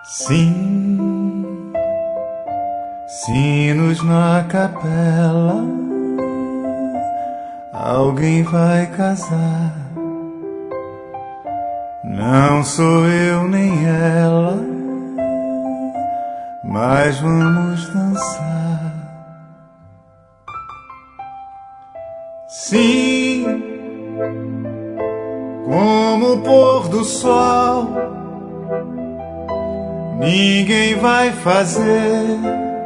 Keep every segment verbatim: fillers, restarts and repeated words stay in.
Sim, sinos na capela, alguém vai casar. Não sou eu nem ela, mas vamos dançar. Sim, como o pôr do sol, ninguém vai fazer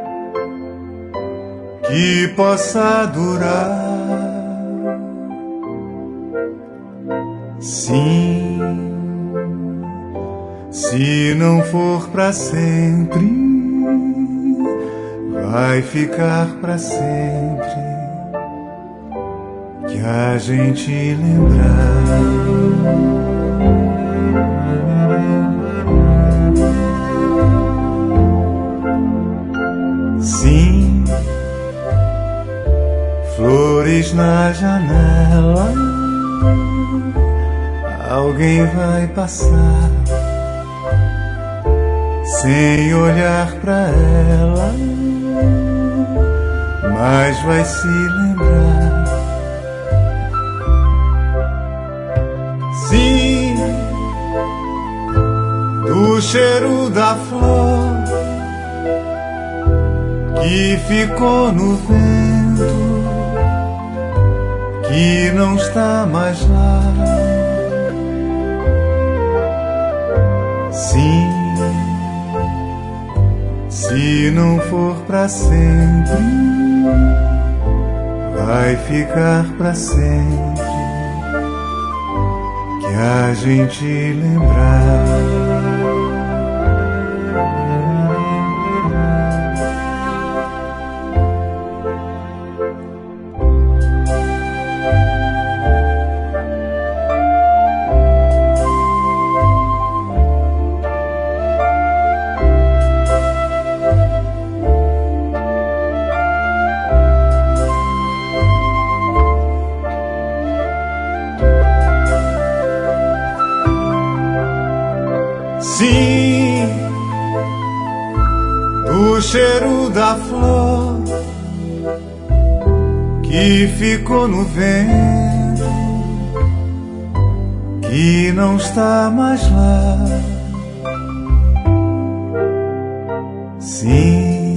que possa durar. Sim, se não for pra sempre, vai ficar pra sempre que a gente lembrar. Sim, flores na janela, alguém vai passar sem olhar pra ela, mas vai se lembrar. Sim, do cheiro da flor que ficou no vento, que não está mais lá. Sim, se não for pra sempre, vai ficar pra sempre que a gente lembrar. Sim, do cheiro da flor que ficou no vento, que não está mais lá. Sim,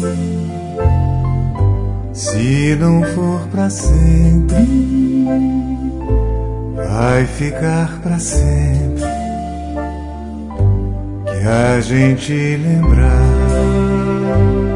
se não for pra sempre, vai ficar pra sempre que a gente lembrar.